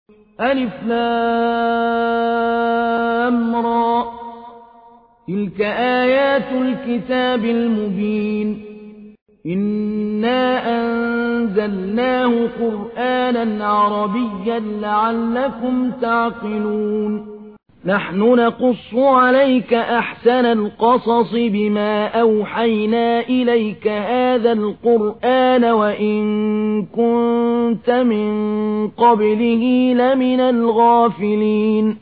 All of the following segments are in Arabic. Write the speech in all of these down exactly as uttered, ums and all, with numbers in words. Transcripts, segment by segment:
ألف لام را تلك آيات الكتاب المبين إنا أنزلناه قرآنا عربيا لعلكم تعقلون نحن نقص عليك أحسن القصص بما أوحينا إليك هذا القرآن وإن كنت من قبله لمن الغافلين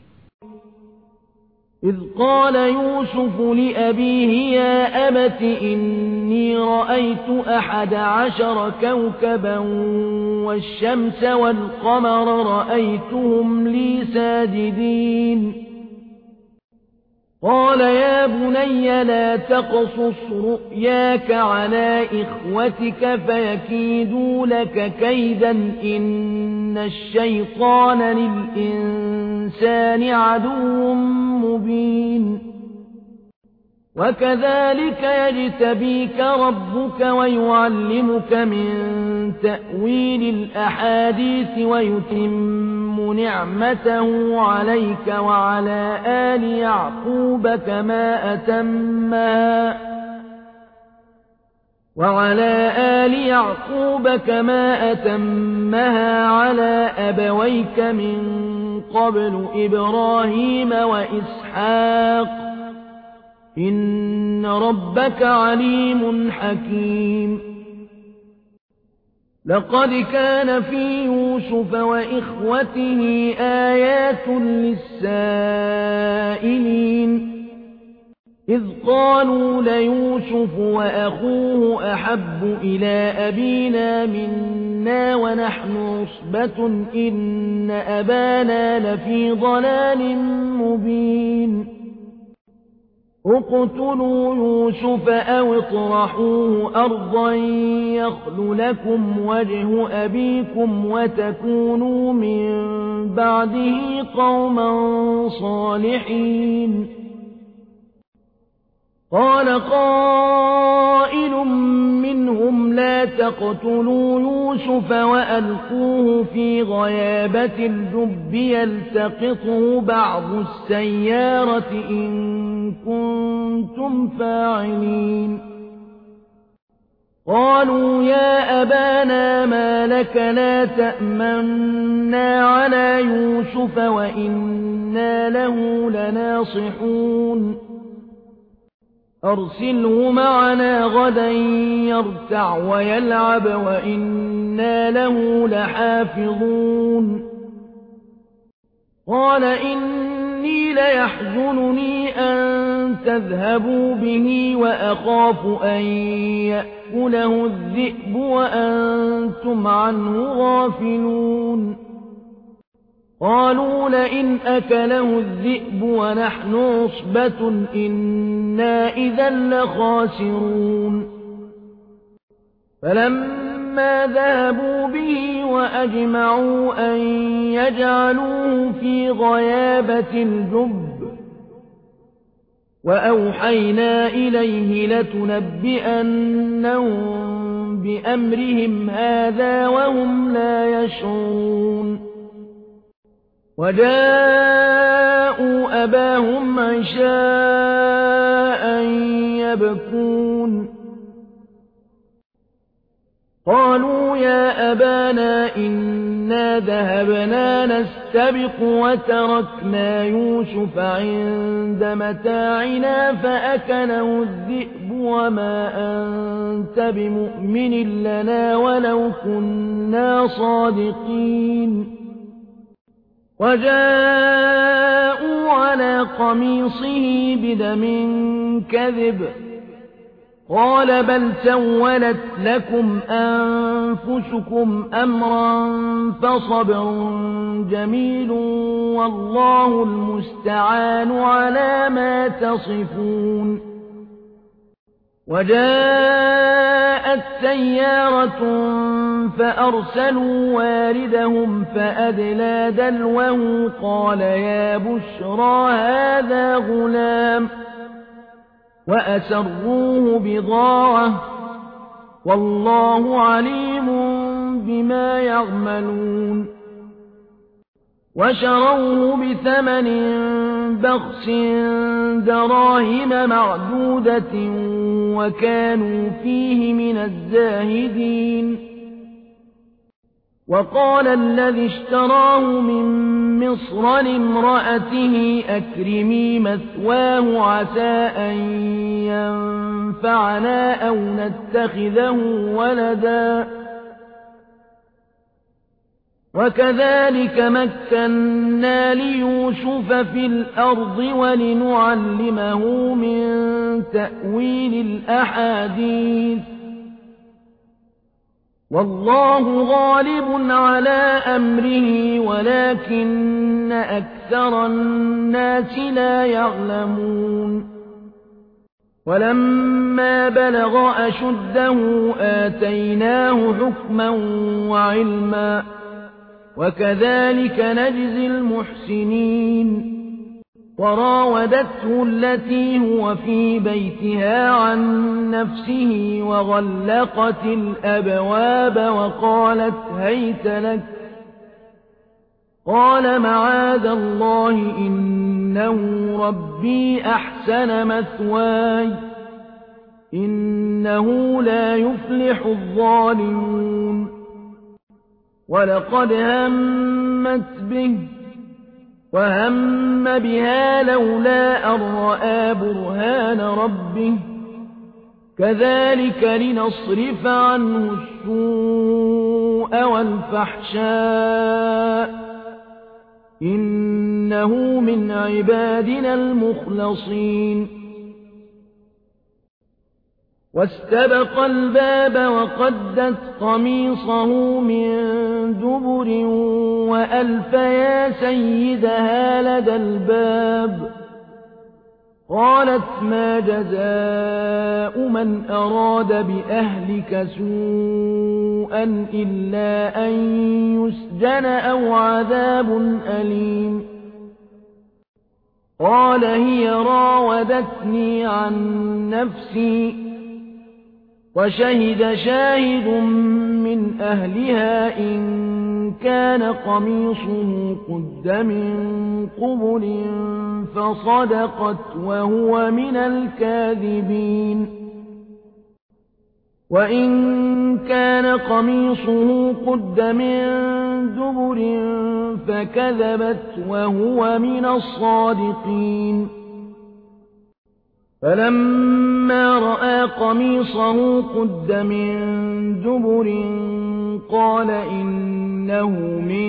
إذ قال يوسف لأبيه يا أبت إني رأيت أحد عشر كوكبا والشمس والقمر رأيتهم لي ساجدين قال يا بني لا تقصص رؤياك على إخوتك فيكيدوا لك كيدا إن الشيطان للإنسان عدو مبين وكذلك يجتبيك ربك ويعلمك من تأويل الأحاديث ويتم نعمته عليك وعلى آل يعقوب كما أتمها وعلى آل يعقوب كما أتمها على أبويك من قبل إبراهيم وإسحاق إن ربك عليم حكيم لقد كان في يوسف وإخوته آيات للسائلين إذ قالوا ليوسف وأخوه أحب إلى أبينا منا ونحن عصبة إن أبانا لفي ضلال مبين اقتلوا يوسف أو اطرحوه أرضا يخل لكم وجه أبيكم وتكونوا من بعده قوما صالحين قال قائل منهم لا تقتلوا يوسف وألقوه في غيابة الجب يلتقطه بعض السيارة إن كنتم فاعلين قالوا يا أبانا ما لك لا تأمنا على يوسف وإنا له لناصحون أرسله معنا غدا يرتع ويلعب وإنا له لحافظون قال إني ليحزنني أن تذهبوا به وأخاف أن يأكله الذئب وأنتم عنه غافلون قالوا لئن أكله الذئب ونحن عصبة إنا إذا لخاسرون فلما ذهبوا به وأجمعوا أن يجعلوه في غيابة الجب وأوحينا إليه لتنبئنهم بأمرهم هذا وهم لا يشعرون وجاءوا أباهم عشاء يبكون قالوا يا أبانا إنا ذهبنا نستبق وتركنا يوسف عند متاعنا فأكله الذئب وما أنت بمؤمن لنا ولو كنا صادقين وجاءوا على قميصه بدم كذب قال بل سولت لكم أنفسكم أمرا فصبر جميل والله المستعان على ما تصفون وجاءت سيارة فأرسلوا واردهم فأدلى دلوه قال يا بشرى هذا غلام وأسروه بضاعة والله عليم بما يعملون وشروه بثمن بخس دراهم معدودة وكانوا فيه من الزاهدين وقال الذي اشتراه من مصر لامرأته أكرمي مثواه عسى أن ينفعنا أو نتخذه ولدا وكذلك مكنا ليوسف في الأرض ولنعلمه من تأويل الأحاديث والله غالب على أمره ولكن أكثر الناس لا يعلمون ولما بلغ أشده آتيناه حكما وعلما وكذلك نجزي المحسنين وراودته التي هو في بيتها عن نفسه وغلقت الأبواب وقالت هيت لك قال معاذ الله إنه ربي أحسن مثواي إنه لا يفلح الظالمون ولقد همت به وهم بها لولا أن رأى برهان ربه كذلك لنصرف عنه السوء والفحشاء إنه من عبادنا المخلصين واستبق الباب وقدت قميصه من دبر وألف يا سيدها لدى الباب قالت ما جزاء من أراد بأهلك سوءا إلا أن يسجن أو عذاب أليم قال هي راودتني عن نفسي وشهد شاهد من أهلها إن كان قميصه قد من قبل فصدقت وهو من الكاذبين وإن كان قميصه قد من دبر فكذبت وهو من الصادقين فلما رأى قميصه قد من دبر قال إنه من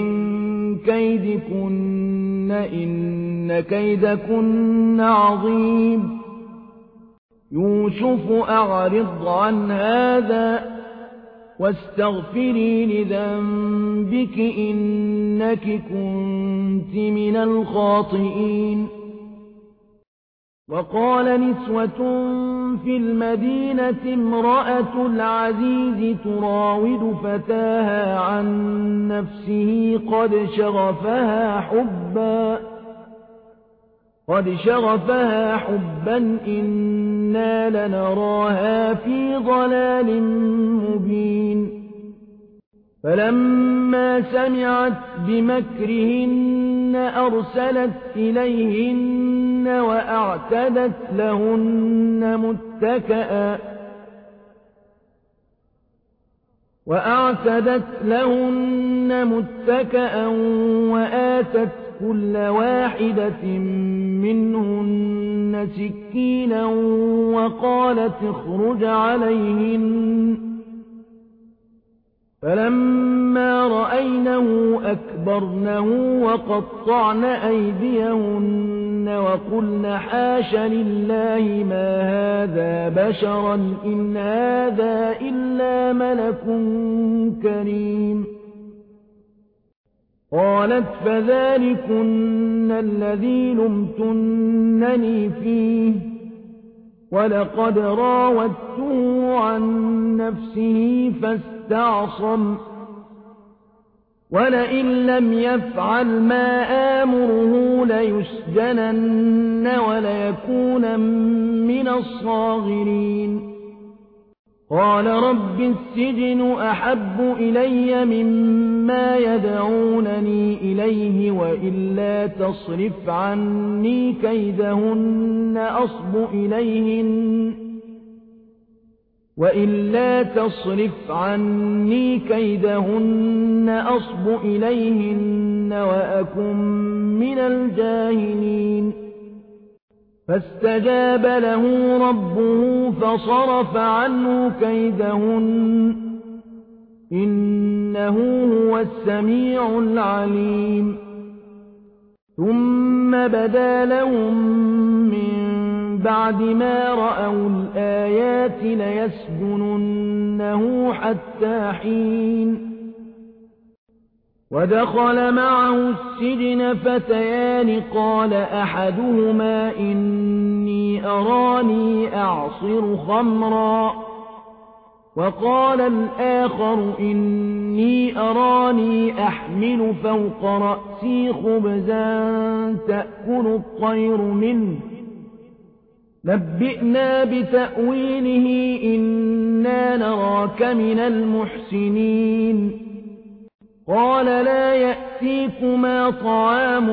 كيدكن إن كيدكن عظيم يوسف أعرض عن هذا واستغفري لذنبك إنك كنت من الخاطئين وقال نسوة في المدينة امرأة العزيز تراود فتاها عن نفسه قد شغفها حبا قد شغفها حبا إنا لنراها في ضلال مبين فلما سمعت بمكرهن أرسلت إليهن وأعتدت لهن متكئا وأعتدت لهن متكئا وآتت كل واحدة منهن سكينا وقالت اخرج عليهن فلما رأينه أكبرنه وقطعن أيديهن وقلن حاش لله ما هذا بشرا إن هذا إلا ملك كريم قالت فذلكن الذي لمتنني فيه ولقد راودته عن نفسه فاستعصم ولئن لم يفعل ما آمره ليسجنن وليكون من الصاغرين قال رب السجن أحب إلي مما يدعونني إليه وإلا تصرف عني كيدهن أصب إليهن وإلا تصرف عني كيدهن أصب إليهن وأكن من الجاهلين فاستجاب له ربه فصرف عنه كيدهن إنه هو السميع العليم ثم بدا لهم من بعد ما رأوا الآيات ليسجننه حتى حين ودخل معه السجن فتيان قال أحدهما إني أراني أعصر خمرا وقال الآخر إني أراني أحمل فوق رأسي خبزا تأكل الطير منه نبئنا بتأويله إنا نراك من المحسنين قال لا يأتيكما طعام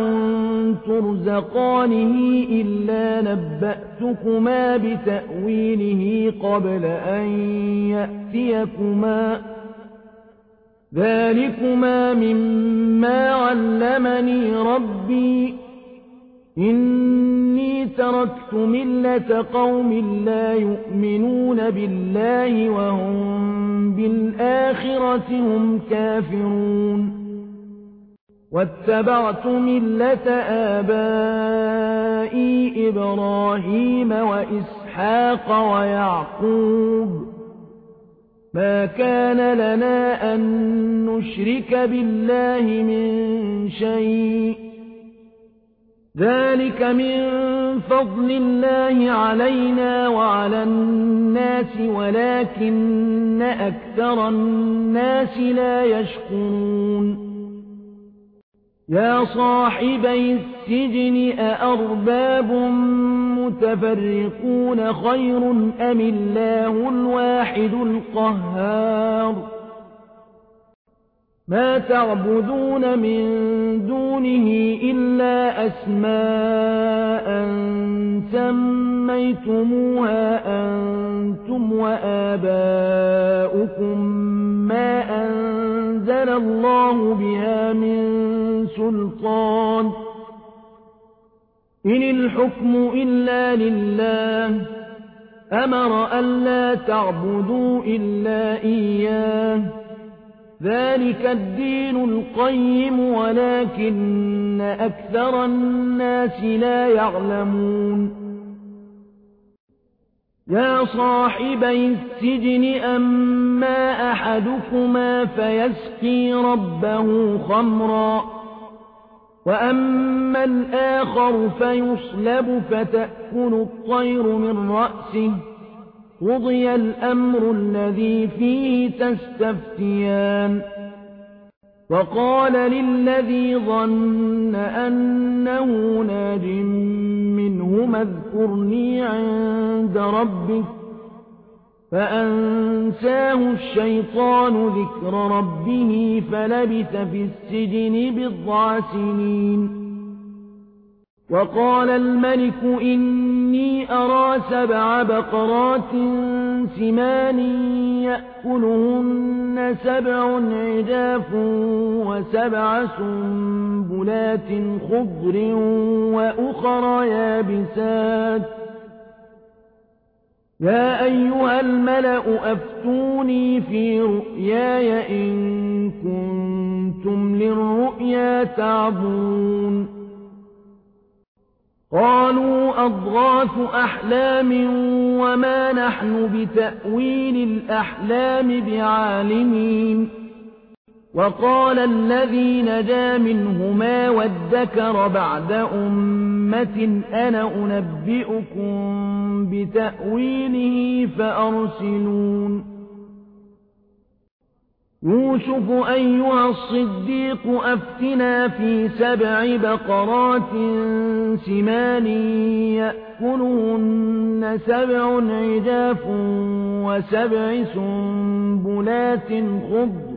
ترزقانه إلا نبأتكما بتأويله قبل أن يأتيكما ذلكما مما علمني ربي إني تركت ملة قوم لا يؤمنون بالله وهم بالآخرة هم كافرون واتبعت ملة آبائي إبراهيم وإسحاق ويعقوب ما كان لنا أن نشرك بالله من شيء ذلك من فضل الله علينا وعلى الناس ولكن أكثر الناس لا يشكرون يا صاحبي السجن أأرباب متفرقون خير أم الله الواحد القهار ما تعبدون من دونه إلا أسماء سميتموها أنتم وآباؤكم ما أنزل الله بها من سلطان إن الحكم إلا لله أمر ألا تعبدوا إلا إياه ذلك الدين القيم ولكن أكثر الناس لا يعلمون يا صاحبي السجن أما أحدكما فيسقي ربه خمرا وأما الآخر فيصلب فتأكل الطير من رأسه قضي الأمر الذي فيه تستفتيان وقال للذي ظن أنه ناج منهما اذكرني عند ربك فأنساه الشيطان ذكر ربه فلبث في السجن بضع سنين وقال الملك إني أرى سبع بقرات سمان يأكلهن سبع عجاف وسبع سنبلات خضر وأخر يابسات يا أيها الملأ أفتوني في رؤياي إن كنتم للرؤيا تعبون قالوا أضغاث أحلام وما نحن بتأويل الأحلام بعالمين وقال الذي نجا منهما وادكر بعد أمة أنا أنبئكم بتأويله فأرسلون يوسف أيها الصديق أفتنا في سبع بقرات سمان يأكلهن سبع عجاف وسبع سنبلات خضر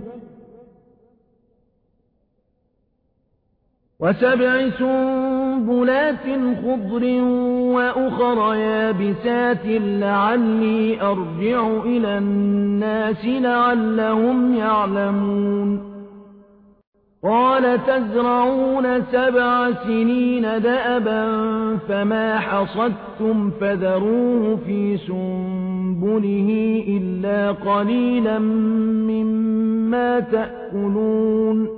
وسبع سنبلات خضر وأخر يابسات لعلي أرجع إلى الناس لعلهم يعلمون قال تزرعون سبع سنين دأبا فما حصدتم فذروه في سنبله إلا قليلا مما تأكلون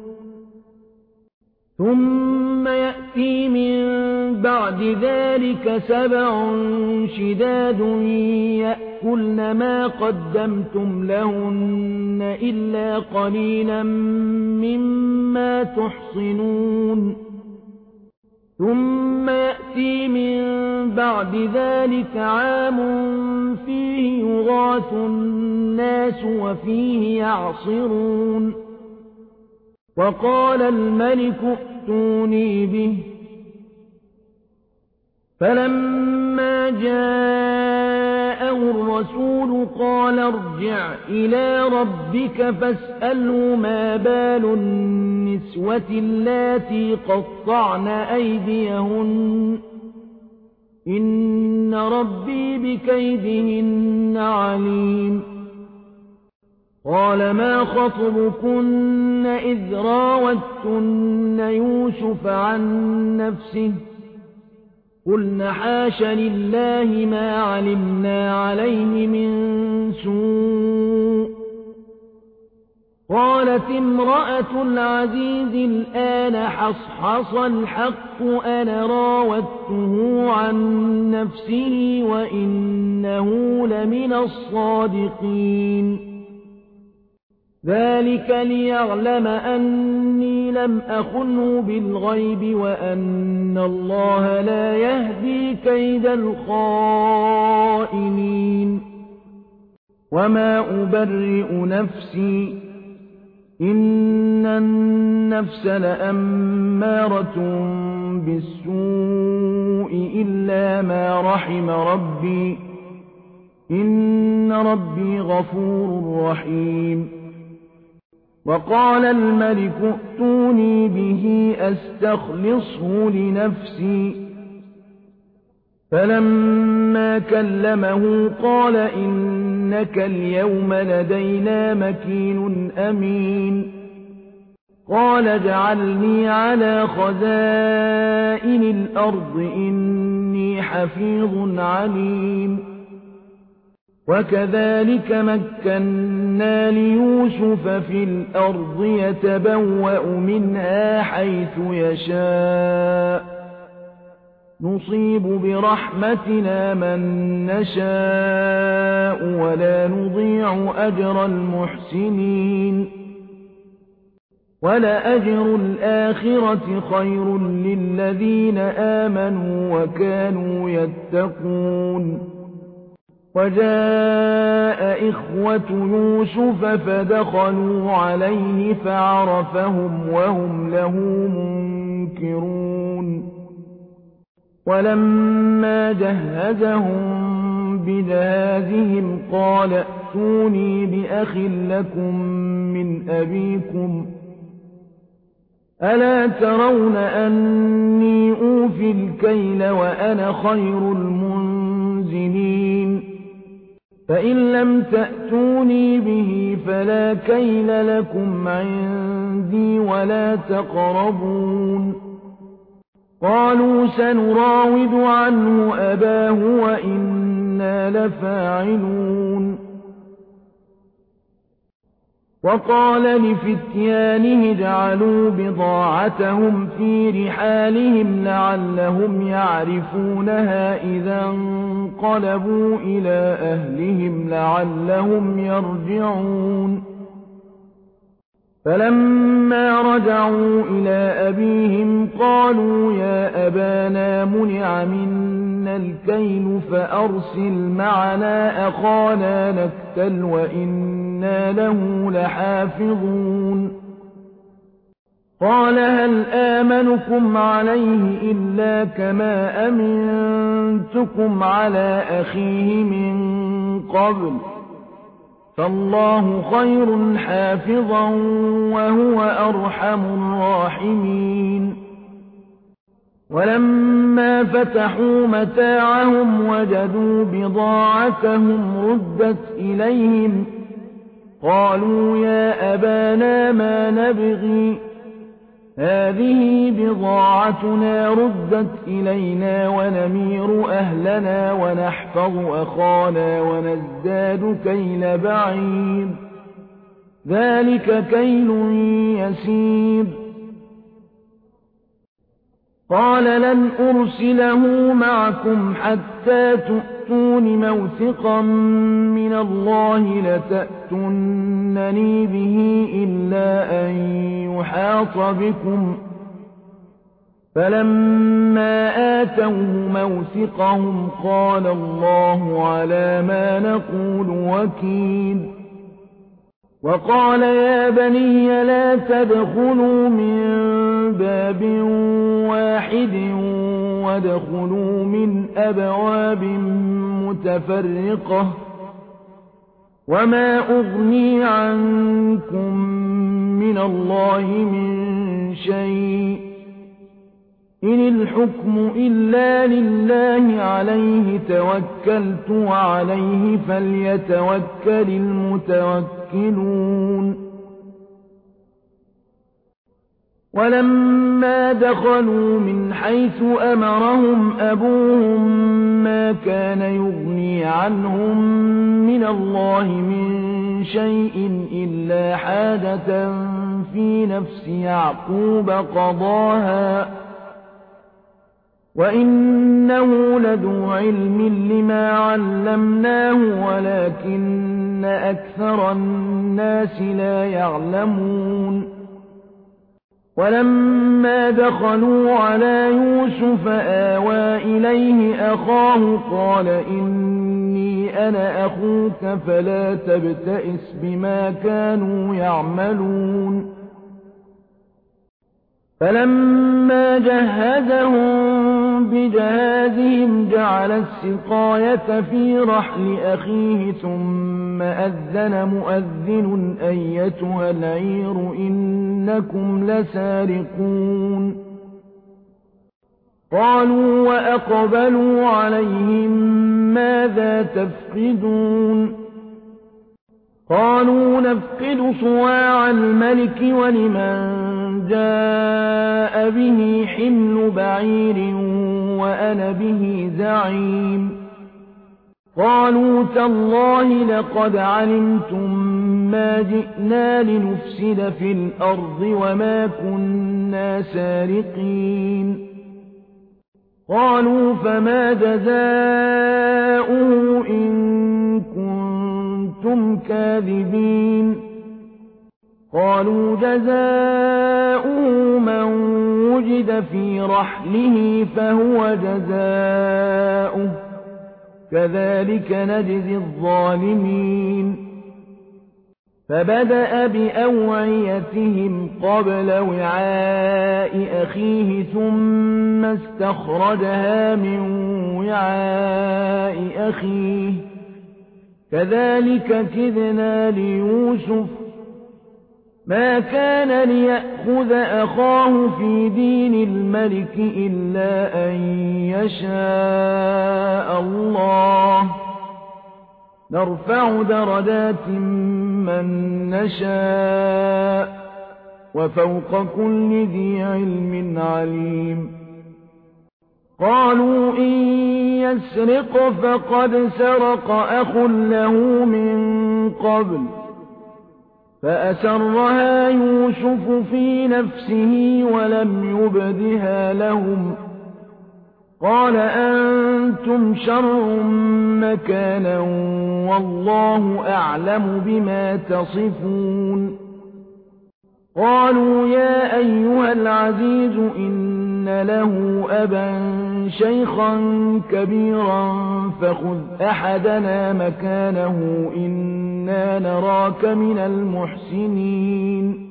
ثم يأتي من بعد ذلك سبع شداد يأكلن ما قدمتم لهن إلا قليلا مما تحصنون ثم يأتي من بعد ذلك عام فيه يغاث الناس وفيه يعصرون وقال الملك ائتوني به فلما جاءه الرسول قال ارجع إلى ربك فاسأله ما بال النسوة اللاتي قطعن أيديهن إن ربي بكيدهن عليم قال ما خطبكن إذ راوتن يوسف عن نفسه قلن حاش لله ما علمنا عليه من سوء قالت امرأة العزيز الآن حصحص الحق أنا راودته عن نفسه وإنه لمن الصادقين ذلك ليعلم أني لم أخنه بالغيب وأن الله لا يهدي كيد الخائنين وما أبرئ نفسي إن النفس لأمارة بالسوء إلا ما رحم ربي إن ربي غفور رحيم وقال الملك ائتوني به أستخلصه لنفسي فلما كلمه قال إنك اليوم لدينا مكين أمين قال اجعلني على خزائن الأرض إني حفيظ عليم وكذلك مكنا ليوسف في الأرض يتبوأ منها حيث يشاء نصيب برحمتنا من نشاء ولا نضيع أجر المحسنين ولأجر الآخرة خير للذين آمنوا وكانوا يتقون وجاء إخوة يوسف فدخلوا عليه فعرفهم وهم له منكرون ولما جهزهم بجهازهم قال ائتوني بأخ لكم من أبيكم ألا ترون أني أوفي الكيل وأنا خير المنزلين فإن لم تأتوني به فلا كيل لكم عندي ولا تقربون قالوا سنراود عنه أباه وإنا لفاعلون وقال لفتيانه اجعلوا بضاعتهم في رحالهم لعلهم يعرفونها إذا انقلبوا إلى أهلهم لعلهم يرجعون فلما رجعوا إلى أبيهم قالوا يا أبانا منع منا الكيل فأرسل معنا أخانا نكتل وإنا وَإِنَّا لَهُ لَحَافِظُونَ قَالَ هَلْ آمَنُكُمْ عَلَيْهِ إِلَّا كَمَا أَمِنتُكُمْ عَلَىٰ أَخِيهِ مِن قَبْلُ فَاللَّهُ خَيْرٌ حَافِظًا وَهُوَ أَرْحَمُ الرَّاحِمِينَ وَلَمَّا فَتَحُوا مَتَاعَهُمْ وَجَدُوا بِضَاعَتَهُمْ رُدَّتْ إِلَيْهِمْ قَالُوا يَا أَبَانَا مَا نَبْغِي هَٰذِهِ بِضَاعَتُنَا رُدَّتْ إِلَيْنَا وَنَمِيرُ أَهْلَنَا وَنَحْفَظُ أَخَانَا وَنَزْدَادُ كَيْلَ بَعِيرٍ ذَٰلِكَ كَيْلٌ يَسِيرٌ قَالَ لَنْ أُرْسِلَهُ مَعَكُمْ حَتَّىٰ تُؤْتُونِ مَوْثِقًا مِّنَ اللَّهِ لَتَأْتُنَّنِي بِهِ إِلَّا أَن يُحَاطَ بِكُمْ ۖ فَلَمَّا آتَوْهُ مَوْثِقَهُمْ قَالَ اللَّهُ عَلَىٰ مَا نَقُولُ وَكِيلٌ وَقَالَ يَا بَنِيَّ لَا تَدْخُلُوا مِن بَابٍ وَاحِدٍ وَادْخُلُوا مِنْ أَبْوَابٍ مُّتَفَرِّقَةٍ وَمَا أُغْنِي عَنكُم مِّنَ اللَّهِ مِن شَيْءٍ إِنِ الْحُكْمُ إِلَّا لِلَّهِ عَلَيْهِ تَوَكَّلْتُ وَعَلَيْهِ فَلْيَتَوَكَّلِ الْمُتَوَكِّلُونَ وَلَمَّا دَخَلُوا مِنْ حَيْثُ أَمَرَهُمْ أَبُوهُم مَّا كَانَ يُغْنِي عَنْهُم مِّنَ اللَّهِ مِن شَيْءٍ إِلَّا حَاجَةً فِي نَفْسِ يَعْقُوبَ قَضَاهَا وَإِنَّهُ لَذُو عِلْمٍ لِّمَا عَلَّمْنَاهُ وَلَٰكِنَّ أَكْثَرَ النَّاسِ لَا يَعْلَمُونَ وَلَمَّا دَخَلُوا عَلَىٰ يُوسُفَ آوَىٰ إِلَيْهِ أَخَاهُ قَالَ إِنِّي أَنَا أَخُوكَ فَلَا تَبْتَئِسْ بِمَا كَانُوا يَعْمَلُونَ فَلَمَّا جَهَّزَهُم بِجَهَازِهِمْ جَعَلَ السِّقَايَةَ فِي رَحْلِ أَخِيهِ ثُمَّ أَذَّنَ مُؤَذِّنٌ أَيَّتُهَا الْعِيرُ إِنَّكُمْ لَسَارِقُونَ قَالُوا وَأَقْبَلُوا عَلَيْهِم مَّاذَا تَفْقِدُونَ قَالُوا نَفْقِدُ صُوَاعَ الْمَلِكِ وَلِمَن جَاءَ بِهِ حِمْلُ بَعِيرٍ وَأَنَا بِهِ زَعِيمٌ قَالُوا تَاللَّهِ لَقَدْ عَلِمْتُم مَّا جِئْنَا لِنُفْسِدَ فِي الْأَرْضِ وَمَا كُنَّا سَارِقِينَ قَالُوا فَمَا جَزَاؤُهُ إِن كُنتُمْ كَاذِبِينَ قَالُوا جَزَاؤُهُ مَن وُجِدَ فِي رَحْلِهِ فَهُوَ جَزَاؤُهُ كَذَٰلِكَ نَجْزِي الظَّالِمِينَ فَبَدَأَ بِأَوْعِيَتِهِمْ قَبْلَ وِعَاءِ أَخِيهِ ثُمَّ اسْتَخْرَجَهَا مِن وِعَاءِ أَخِيهِ كَذَٰلِكَ كِدْنَا لِيُوسُفَ مَا كَانَ لِيَأْخُذَ أَخَاهُ فِي دِينِ الْمَلِكِ إِلَّا أَن يَشَاءَ اللَّهُ نَرْفَعُ دَرَجَاتٍ مَّن نَّشَاءُ ۗ وَفَوْقَ كُلِّ ذِي عِلْمٍ عَلِيمٌ قَالُوا إِن يَسْرِقْ فَقَدْ سَرَقَ أَخٌ لَّهُ مِن قَبْلُ فَأَسَرَّهَا يُوسُفُ فِي نَفْسِهِ وَلَمْ يُبْدِهَا لَهُمْ قَالَ أَنتُمْ شَرٌّ مَّكَانًا وَاللَّهُ أَعْلَمُ بِمَا تَصِفُونَ قَالُوا يَا أَيُّهَا الْعَزِيزُ إِنَّ لَهُ أَبًا شَيْخًا كَبِيرًا فَخُذْ أَحَدَنَا مَكَانَهُ إِنَّا إِنَّا نَرَاكَ مِنَ الْمُحْسِنِينَ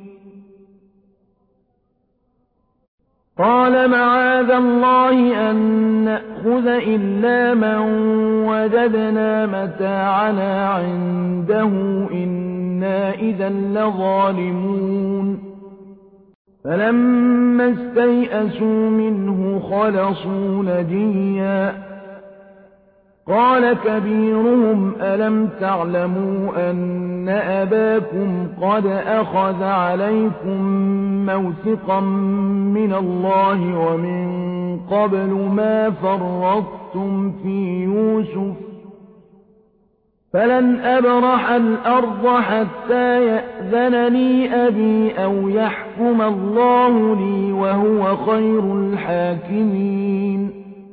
قَالَ مَعَاذَ اللَّهِ أَن نَّأْخُذَ إِلَّا مَن وَجَدْنَا مَتَاعَنَا عِندَهُ إِنَّا إِذًا لَّظَالِمُونَ فَلَمَّا اسْتَيْأَسُوا مِنْهُ خَلَصُوا نَجِيًّا قَالَ كَبِيرُهُمْ أَلَمْ تَعْلَمُوا أَنَّ أَبَاكُمْ قَدْ أَخَذَ عَلَيْكُم مَّوْثِقًا مِّنَ اللَّهِ وَمِن قَبْلُ مَا فَرَّطتُمْ فِي يُوسُفَ فَلَنْ أَبْرَحَ الْأَرْضَ حَتَّىٰ يَأْذَنَ لِي أَبِي أَوْ يَحْكُمَ اللَّهُ لِي وَهُوَ خَيْرُ الْحَاكِمِينَ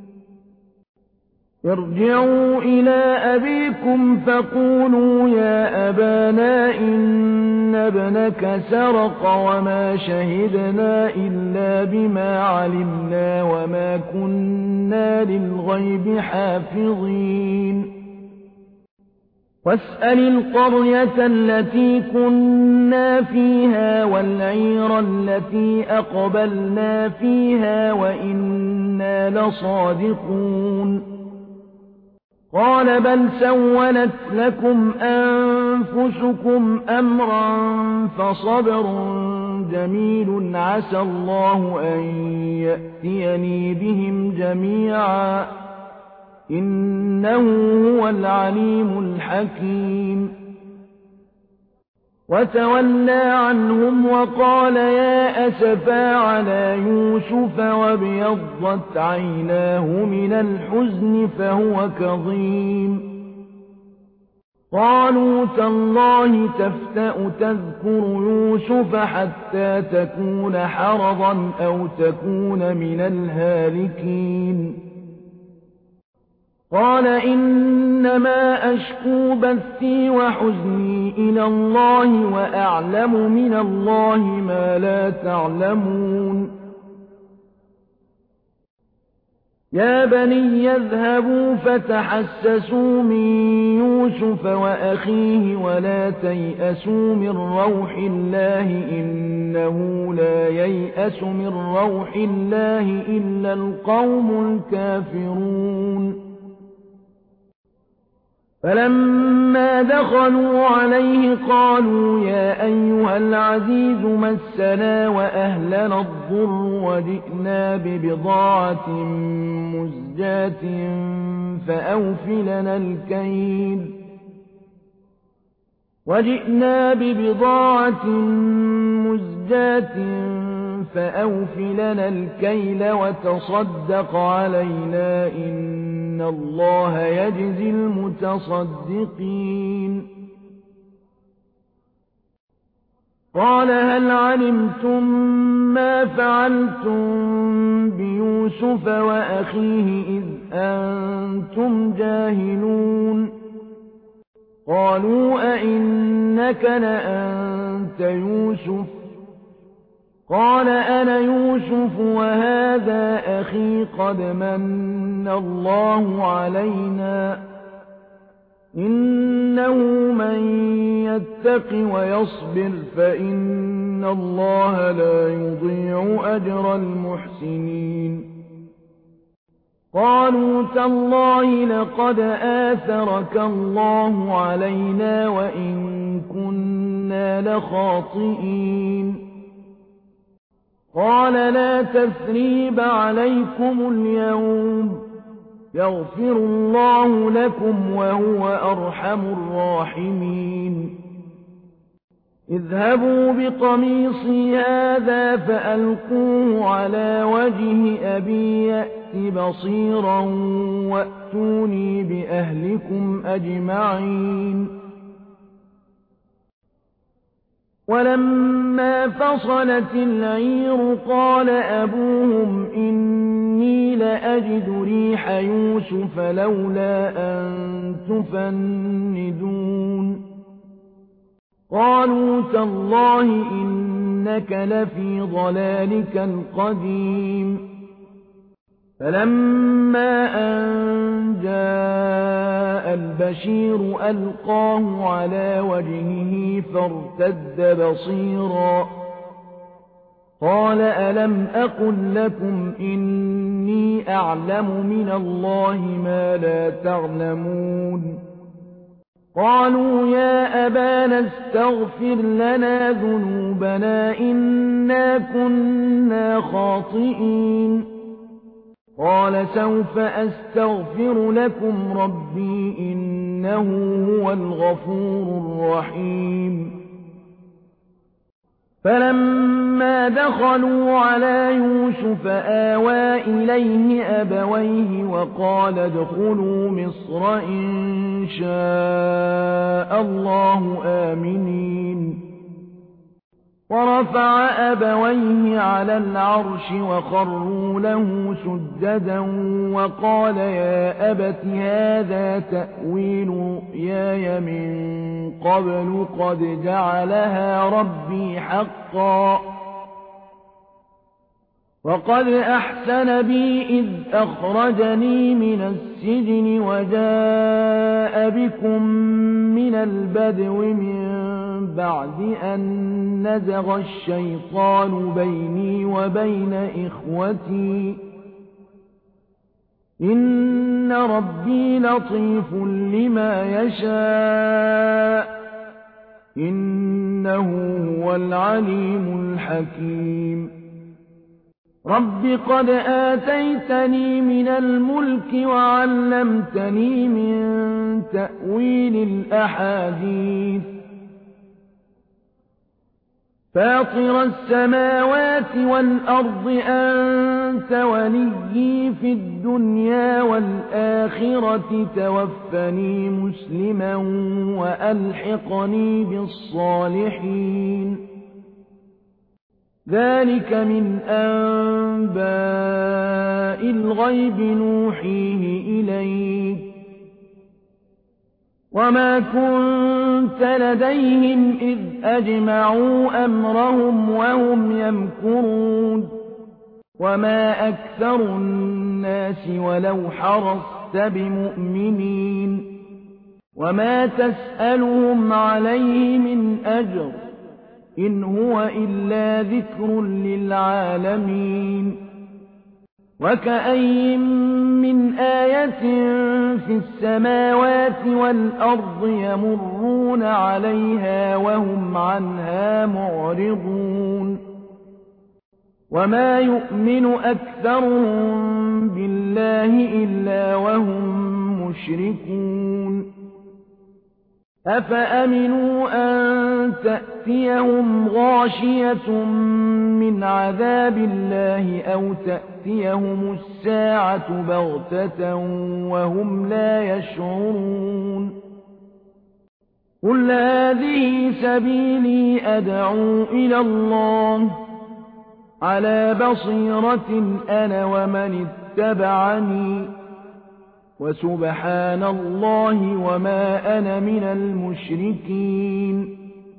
ارْجِعُوا إِلَىٰ أَبِيكُمْ فَقُولُوا يَا أَبَانَا إِنَّ ابْنَكَ سَرَقَ وَمَا شَهِدْنَا إِلَّا بِمَا عَلِمْنَا وَمَا كُنَّا لِلْغَيْبِ حَافِظِينَ وَاسْأَلِ الْقَرْيَةَ الَّتِي كُنَّا فِيهَا وَالْعِيرَ الَّتِي أَقْبَلْنَا فِيهَا وَإِنَّا لَصَادِقُونَ قَالَ بَلْ سَوَّلَتْ لَكُمْ أَنفُسُكُمْ أَمْرًا فَصَبْرٌ جَمِيلٌ عَسَى اللَّهُ أَن يَأْتِيَنِي بِهِمْ جَمِيعًا إِنَّهُ هُوَ الْعَلِيمُ الْحَكِيمُ وَتَوَلَّىٰ عَنْهُمْ وَقَالَ يَا أَسَفَىٰ عَلَىٰ يُوسُفَ وَابْيَضَّتْ عَيْنَاهُ مِنَ الْحُزْنِ فَهُوَ كَظِيمٌ قَالُوا تَاللَّهِ تَفْتَأُ تَذْكُرُ يُوسُفَ حَتَّىٰ تَكُونَ حَرَضًا أَوْ تَكُونَ مِنَ الْهَالِكِينَ قَالَ إِنَّمَا أَشْكُو بَثِّي وَحُزْنِي إِلَى اللَّهِ وَأَعْلَمُ مِنَ اللَّهِ مَا لَا تَعْلَمُونَ يَا بَنِيَّ اذْهَبُوا فَتَحَسَّسُوا مِن يُوسُفَ وَأَخِيهِ وَلَا تَيْأَسُوا مِن رَّوْحِ اللَّهِ إِنَّهُ لَا يَيْأَسُ مِن رَّوْحِ اللَّهِ إِلَّا الْقَوْمُ الْكَافِرُونَ فَلَمَّا دَخَلُوا عَلَيْهِ قَالُوا يَا أَيُّهَا الْعَزِيزُ مَسَّنَا وَأَهْلَنَا الضُّرُّ وَجِئْنَا بِبِضَاعَةٍ مُزْجَاةٍ فَأَوْفِ لَنَا الْكَيْلَ وَجِئْنَا بِبِضَاعَةٍ مُزْجَاةٍ فَأَوْفِ لَنَا الْكَيْلَ وَتَصَدَّقْ عَلَيْنَا إِنَّ اللَّهَ يَجْزِي الْمُتَصَدِّقِينَ قَالَ هَلْ عَلِمْتُم مَّا فَعَلْتُم بِيُوسُفَ وَأَخِيهِ إِذْ أَنتُمْ جَاهِلُونَ قَالُوا أَإِنَّكَ لَأَنتَ يُوسُفُ قَالَ أَنَا يُوسُفُ وَهَٰذَا أَخِي قَدْ مَنَّ اللَّهُ عَلَيْنَا إِنَّهُ مَن يَتَّقِ وَيَصْبِرْ فَإِنَّ اللَّهَ لَا يُضِيعُ أَجْرَ الْمُحْسِنِينَ قَالُوا تَاللَّهِ لَقَدْ آثَرَكَ اللَّهُ عَلَيْنَا وَإِن كُنَّا لَخَاطِئِينَ قَالَ لَا تَثْرِيبَ عَلَيْكُمُ الْيَوْمَ يَغْفِرُ اللَّهُ لَكُمْ وَهُوَ أَرْحَمُ الرَّاحِمِينَ اذْهَبُوا بِقَمِيصِي هَٰذَا فَأَلْقُوهُ عَلَىٰ وَجْهِ أَبِي يَأْتِ بَصِيرًا وَأْتُونِي بِأَهْلِكُمْ أَجْمَعِينَ وَلَمَّا فَصَلَتِ الْعِيرُ قَالَ أَبُوهُمْ إِنِّي لَأَجِدُ رِيحَ يُوسُفَ لَوْلَا أَن تُفَنِّدُونِ قَالُوا تَاللَّهِ إِنَّكَ لَفِي ضَلَالِكَ الْقَدِيمِ فَلَمَّا أَن جَاءَ البشير ألقاه على وجهه فارتد بصيرا قال ألم أقل لكم إني أعلم من الله ما لا تعلمون قالوا يا أبانا استغفر لنا ذنوبنا إنا كنا خاطئين قال سوف أستغفر لكم ربي إنه هو الغفور الرحيم فلما دخلوا على يوسف آوى إليه أبويه وقال ادخلوا مصر إن شاء الله آمنين ورفع أبويه على العرش وخروا له سجدا وقال يا أبت هذا تأويل رؤياي من قبل قد جعلها ربي حقا وقد أحسن بي إذ أخرجني من السجن وجاء بكم من البدو من بعد أن نزغ الشيطان بيني وبين إخوتي إن ربي لطيف لما يشاء إنه هو العليم الحكيم رب قد آتيتني من الملك وعلمتني من تأويل الأحاديث فاطر السماوات والأرض أنت وليي في الدنيا والآخرة توفني مسلما وألحقني بالصالحين ذلك من أنباء الغيب نوحيه إليك وما كنت لديهم إذ أجمعوا أمرهم وهم يمكرون وما أكثر الناس ولو حرصت بمؤمنين وما تسألهم عليه من أجر إن هو إلا ذكر للعالمين وكأين من آية في السماوات والأرض يمرون عليها وهم عنها معرضون وما يؤمن أكثرهم بالله إلا وهم مشركون أفأمنوا أن تأتيهم غاشية من عذاب الله أو تأتيهم الساعة بغتة وهم لا يشعرون قل هذه سبيلي أدعو إلى الله على بصيرة أنا ومن اتبعني وسبحان الله وما أنا من المشركين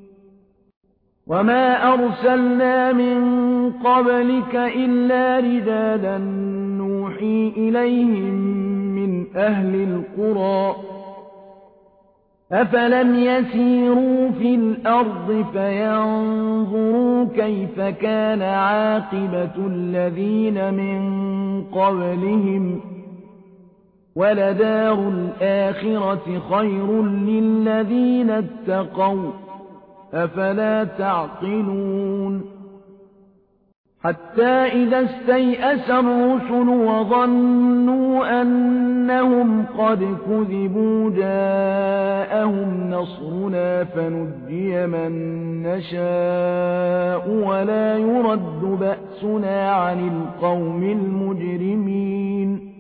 وما أرسلنا من قبلك إلا رجالا نوحي إليهم من أهل القرى أفلم يسيروا في الأرض فينظروا كيف كان عاقبة الذين من قبلهم ولدار الآخرة خير للذين اتقوا أفلا تعقلون حتى إذا استيأس الرسل وظنوا أنهم قد كذبوا جاءهم نصرنا فنجي من نشاء ولا يرد بأسنا عن القوم المجرمين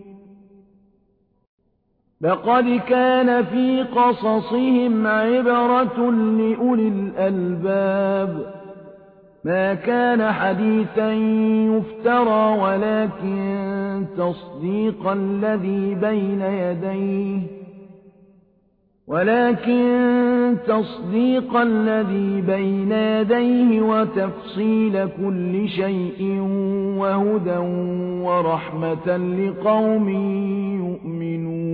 لقد كان في قصصهم عبرة لأولي الألباب ما كان حديثا يفترى ولكن تصديق الذي بين يديه ولكن تصديق الذي بين يديه وتفصيل كل شيء وهدى ورحمة لقوم يؤمنون